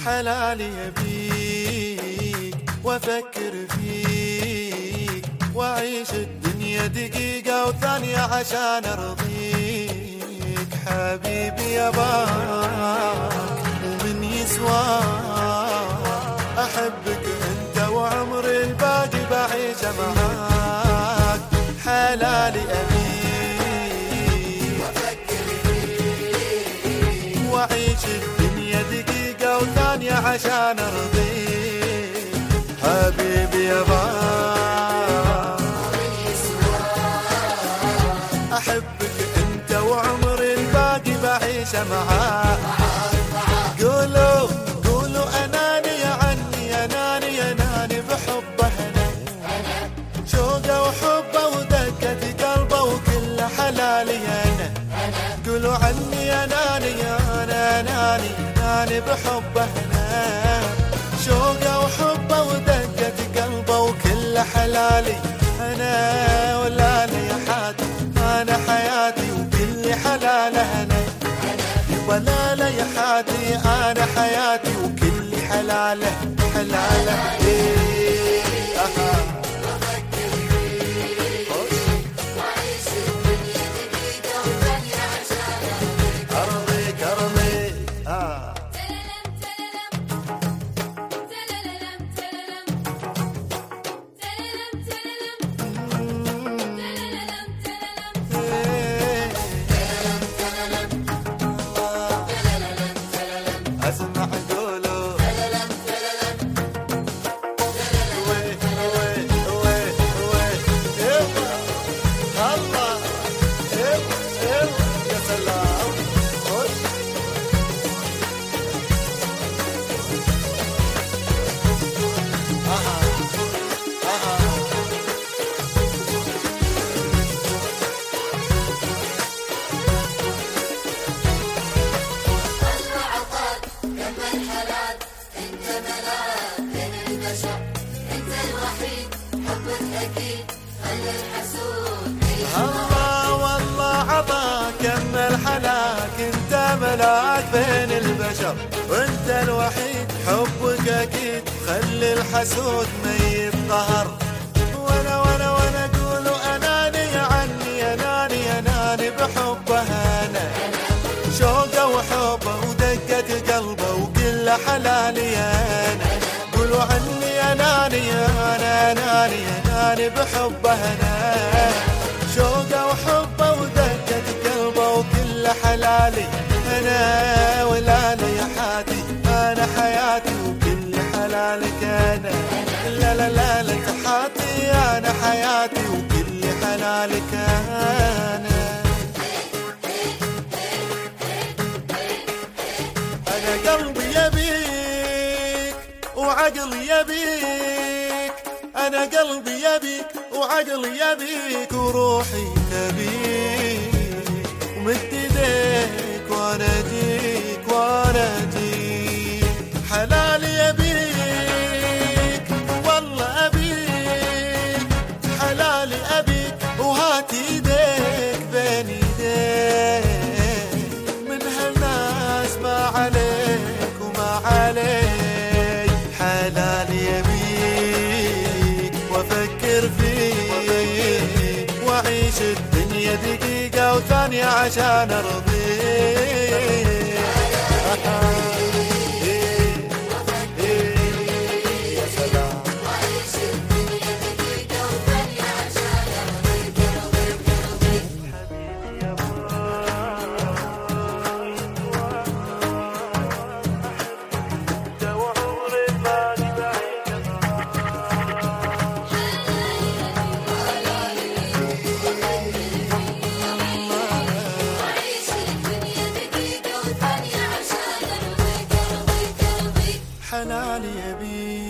حلالي أبيك وأفكر فيك وأعيش الدنيا دقيقة وثانية عشان أرضيك. حبيبي ياباك ومن يسواك، أحبك أنت وعمري الباقي بعيشه معاك. حلالي أبيك وأفكر فيك وأعيش الدنيا دقيقة وثانية عشان أرضيك. حبيبي ياباك أحبك أنت وعمري الباقي بعيشه معاك. قولوا أناني عني، أناني بحبه أنا، شوقه وحبه ودقة قلبه وكل حلالي أنا. قولوا عني أناني بحبه أنا، شوقه وحبه ودقة قلبه وكل حلالي أنا. ولا لي حياتي أنا حياتي وكل حلاله أنا، ولا لي حياتي أنا حياتي وكل حلاله إيه. وأفكر فيك وأعيش الدنيا دقيقة وثانية عشان أرضيك أسمع قولوا الله يا سلام. الله عطاك كم الحلال، انت ملاك بين البشر، انت الوحيد حبك اكيد خلى الحسود الله والله عطاك كم الحلاك، انت ملاك بين البشر وانت الوحيد حبك اكيد خلي الحسود ما يتقهر. وانا اقول اناني عني، اناني بحبه انا، شوقه وحبه ودقة قلبه وكل حلالي انا. قولوا عني اناني بحبه انا، شوقه وحبه ودقة قلبه وكل حلالي انا. ولا لي حياتي انا حياتي وكل حلالك انا، لا لك حياتي انا حياتي وكل حلالك انا. أنا قلبي يبيك وعقلي يبيك، أنا قلبي يبيك وعقلي يبيك وروحي تبيك، ومد يديك وأنا أجيك. حلالي يبيك والله أبيك، حلالي أبيك وهات يديك بين يديك. من هالناس ما عليك وما عليك، حلالي يبيك وأفكر فيك وأعيش الدنيا دقيقة وثانية عشان أرضيك. يا سلام. وأعيش الدنيا دقيقة وثانية عشان أرضيك. وأعيش الدنيا دقيقة وثانية عشان أرضيك. حلالي يبيك